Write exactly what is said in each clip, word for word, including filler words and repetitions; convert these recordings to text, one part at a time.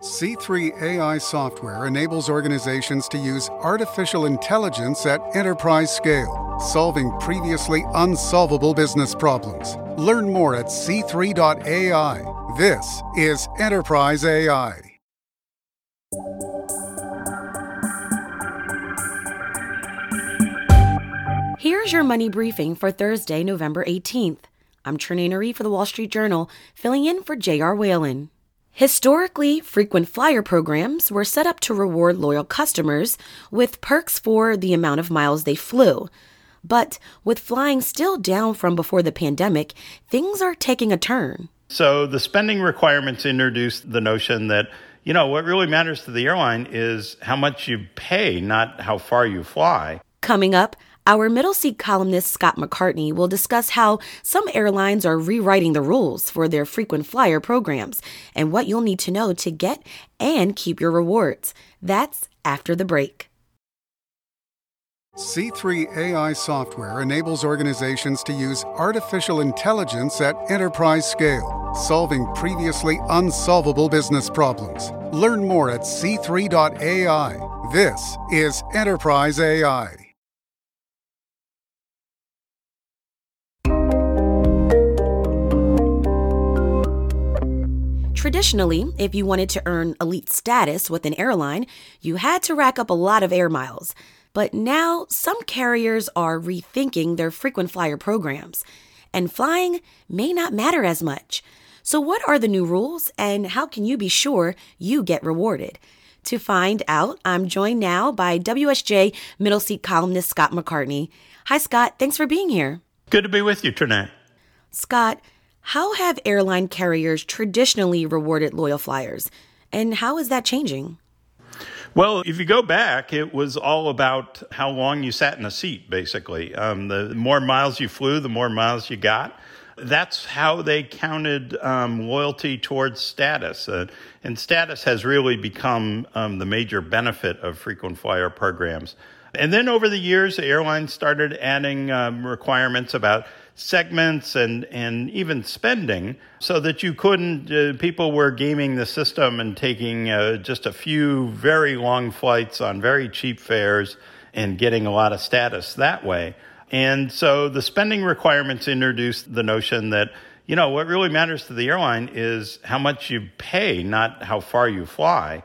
C three A I software enables organizations to use artificial intelligence at enterprise scale, solving previously unsolvable business problems. Learn more at C three dot A I. This is Enterprise A I. Here's your money briefing for Thursday, November eighteenth. I'm Trenae Nuri for the Wall Street Journal, filling in for J R. Whalen. Historically, frequent flyer programs were set up to reward loyal customers with perks for the amount of miles they flew. But with flying still down from before the pandemic, things are taking a turn. So the spending requirements introduced the notion that, you know, what really matters to the airline is how much you pay, not how far you fly. Coming up, our middle seat columnist Scott McCartney will discuss how some airlines are rewriting the rules for their frequent flyer programs and what you'll need to know to get and keep your rewards. That's after the break. C three A I software enables organizations to use artificial intelligence at enterprise scale, solving previously unsolvable business problems. Learn more at C three dot A I. This is Enterprise A I. Traditionally, if you wanted to earn elite status with an airline, you had to rack up a lot of air miles. But now, some carriers are rethinking their frequent flyer programs, and flying may not matter as much. So what are the new rules, and how can you be sure you get rewarded? To find out, I'm joined now by W S J middle seat columnist Scott McCartney. Hi, Scott. Thanks for being here. Good to be with you, Trenae. Scott, how have airline carriers traditionally rewarded loyal flyers, and how is that changing? Well, if you go back, it was all about how long you sat in a seat, basically. Um, the more miles you flew, the more miles you got. That's how they counted um, loyalty towards status. Uh, and status has really become um, the major benefit of frequent flyer programs. And then over the years, the airlines started adding um, requirements about segments and, and even spending so that you couldn't, uh, people were gaming the system and taking uh, just a few very long flights on very cheap fares and getting a lot of status that way. And so the spending requirements introduced the notion that, you know, what really matters to the airline is how much you pay, not how far you fly.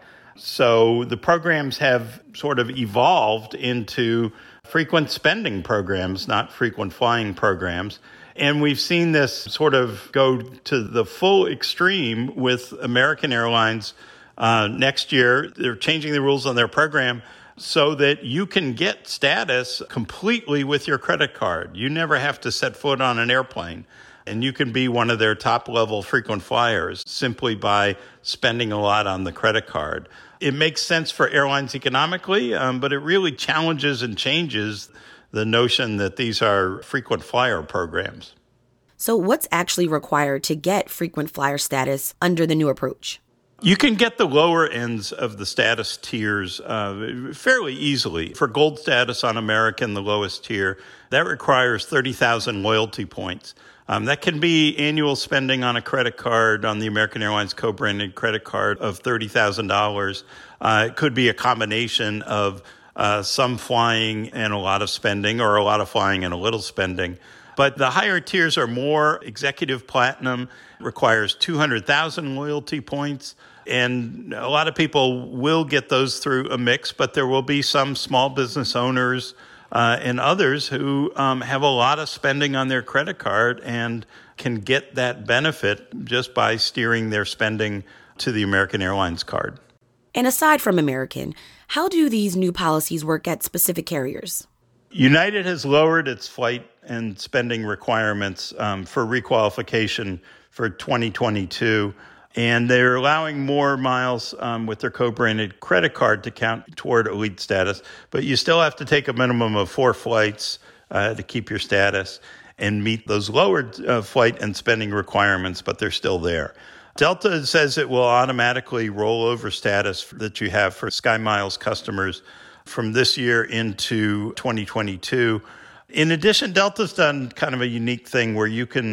So the programs have sort of evolved into frequent spending programs, not frequent flying programs. And we've seen this sort of go to the full extreme with American Airlines. Uh, next year, they're changing the rules on their program so that you can get status completely with your credit card. You never have to set foot on an airplane. And you can be one of their top-level frequent flyers simply by spending a lot on the credit card. It makes sense for airlines economically, um, but it really challenges and changes the notion that these are frequent flyer programs. So what's actually required to get frequent flyer status under the new approach? You can get the lower ends of the status tiers uh, fairly easily. For gold status on American, the lowest tier, that requires thirty thousand loyalty points. Um, that can be annual spending on a credit card, on the American Airlines co-branded credit card of thirty thousand dollars. Uh, it could be a combination of uh, some flying and a lot of spending, or a lot of flying and a little spending. But the higher tiers are more. Executive Platinum requires two hundred thousand loyalty points. And a lot of people will get those through a mix, but there will be some small business owners uh, and others who um, have a lot of spending on their credit card and can get that benefit just by steering their spending to the American Airlines card. And aside from American, how do these new policies work at specific carriers? United has lowered its flight and spending requirements um, for requalification for twenty twenty-two. And they're allowing more miles um, with their co-branded credit card to count toward elite status. But you still have to take a minimum of four flights uh, to keep your status and meet those lowered uh, flight and spending requirements, but they're still there. Delta says it will automatically roll over status that you have for SkyMiles customers from this year into twenty twenty-two. In addition, Delta's done kind of a unique thing where you can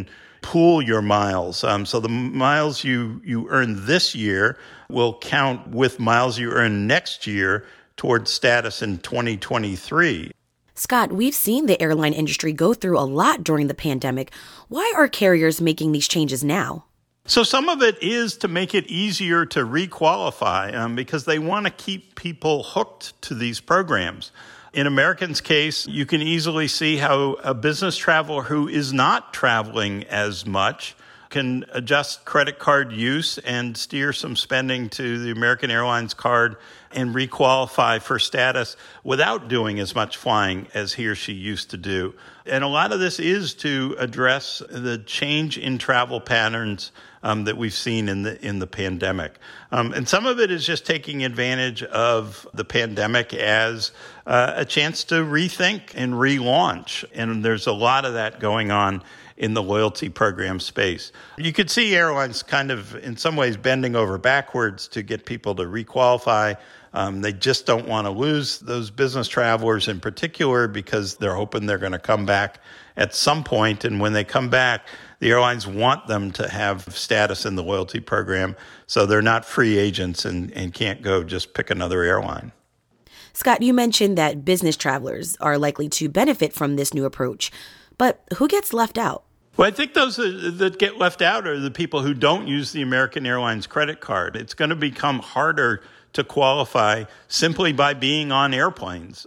pool your miles. Um, so the miles you, you earn this year will count with miles you earn next year towards status in twenty twenty-three. Scott, we've seen the airline industry go through a lot during the pandemic. Why are carriers making these changes now? So some of it is to make it easier to requalify um, because they want to keep people hooked to these programs. In American's case, you can easily see how a business traveler who is not traveling as much can adjust credit card use and steer some spending to the American Airlines card and requalify for status without doing as much flying as he or she used to do. And a lot of this is to address the change in travel patterns um, that we've seen in the in the pandemic. Um, and some of it is just taking advantage of the pandemic as uh, a chance to rethink and relaunch. And there's a lot of that going on in the loyalty program space. You could see airlines kind of, in some ways, bending over backwards to get people to requalify. Um, they just don't want to lose those business travelers in particular because they're hoping they're going to come back at some point. And when they come back, the airlines want them to have status in the loyalty program so they're not free agents and, and can't go just pick another airline. Scott, you mentioned that business travelers are likely to benefit from this new approach. But who gets left out? Well, I think those that get left out are the people who don't use the American Airlines credit card. It's going to become harder to qualify simply by being on airplanes.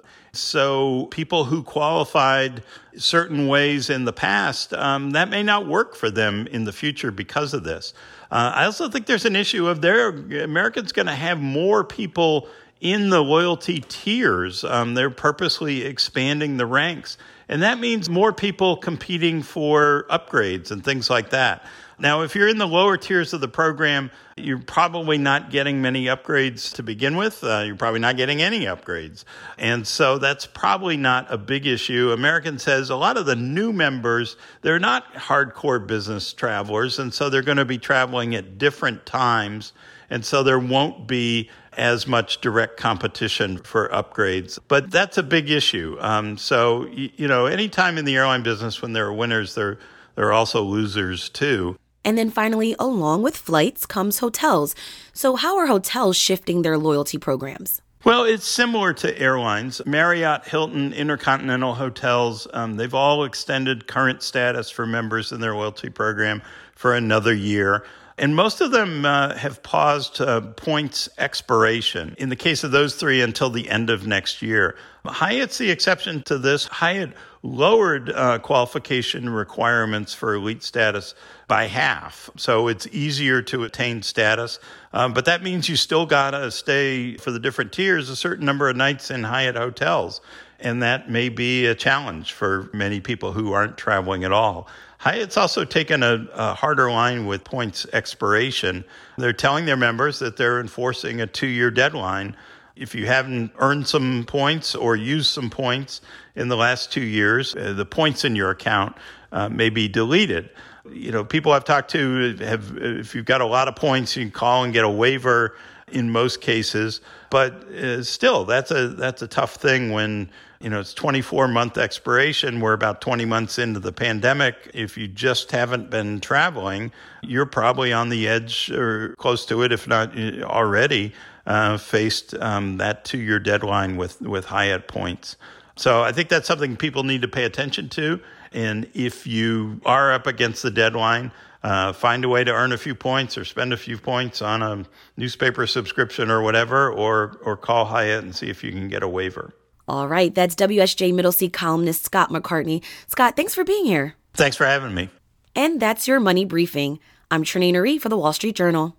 So people who qualified certain ways in the past, um, that may not work for them in the future because of this. Uh, I also think there's an issue of there, American's going to have more people in the loyalty tiers. Um, they're purposely expanding the ranks. And that means more people competing for upgrades and things like that. Now, if you're in the lower tiers of the program, you're probably not getting many upgrades to begin with. Uh, you're probably not getting any upgrades. And so that's probably not a big issue. American says a lot of the new members, they're not hardcore business travelers, and so they're going to be traveling at different times. And so there won't be as much direct competition for upgrades. But that's a big issue. Um, so, you, you know, anytime in the airline business when there are winners, there, there are also losers too. And then finally, along with flights comes hotels. So how are hotels shifting their loyalty programs? Well, it's similar to airlines. Marriott, Hilton, Intercontinental Hotels, um, they've all extended current status for members in their loyalty program for another year. And most of them uh, have paused uh, points expiration, in the case of those three, until the end of next year. Hyatt's the exception to this. Hyatt lowered uh, qualification requirements for elite status by half. So it's easier to attain status. Um, but that means you still got to stay for the different tiers a certain number of nights in Hyatt hotels. And that may be a challenge for many people who aren't traveling at all. Hyatt's also taken a, a harder line with points expiration. They're telling their members that they're enforcing a two-year deadline. If you haven't earned some points or used some points in the last two years, uh, the points in your account uh, may be deleted. You know, people I've talked to have, if you've got a lot of points, you can call and get a waiver in most cases. But uh, still, that's a that's a tough thing when, you know, it's twenty-four month expiration. We're about twenty months into the pandemic. If you just haven't been traveling, you're probably on the edge or close to it, if not already uh, faced um, that two-year deadline with, with Hyatt points. So I think that's something people need to pay attention to. And if you are up against the deadline, uh, find a way to earn a few points or spend a few points on a newspaper subscription or whatever, or or call Hyatt and see if you can get a waiver. All right. That's W S J Middle Seat columnist Scott McCartney. Scott, thanks for being here. Thanks for having me. And that's your Money Briefing. I'm Trenae Nuri for The Wall Street Journal.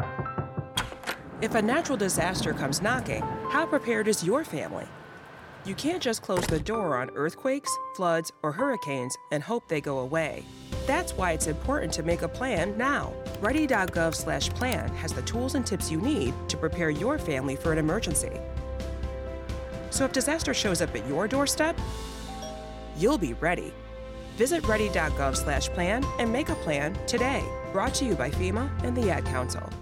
If a natural disaster comes knocking, how prepared is your family? You can't just close the door on earthquakes, floods, or hurricanes and hope they go away. That's why it's important to make a plan now. Ready.gov slash plan has the tools and tips you need to prepare your family for an emergency. So if disaster shows up at your doorstep, you'll be ready. Visit ready.gov slash plan and make a plan today. Brought to you by FEMA and the Ad Council.